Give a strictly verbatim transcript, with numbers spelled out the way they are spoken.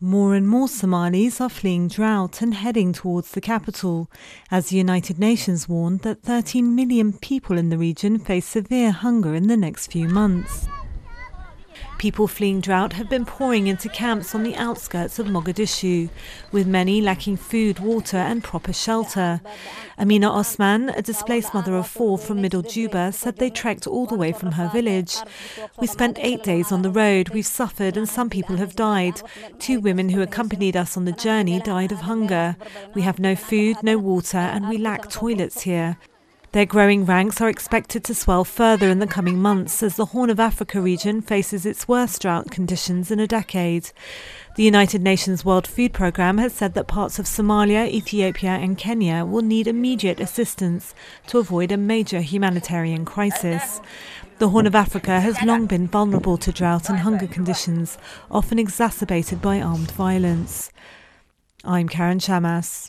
More and more Somalis are fleeing drought and heading towards the capital, as the United Nations warned that thirteen million people in the region face severe hunger in the next few months. People fleeing drought have been pouring into camps on the outskirts of Mogadishu, with many lacking food, water and proper shelter. Amina Osman, a displaced mother of four from Middle Juba, said they trekked all the way from her village. "We spent eight days on the road. We've suffered and some people have died. Two women who accompanied us on the journey died of hunger. We have no food, no water, and we lack toilets here." Their growing ranks are expected to swell further in the coming months as the Horn of Africa region faces its worst drought conditions in a decade. The United Nations World Food Programme has said that parts of Somalia, Ethiopia and Kenya will need immediate assistance to avoid a major humanitarian crisis. The Horn of Africa has long been vulnerable to drought and hunger conditions, often exacerbated by armed violence. I'm Karen Chamas.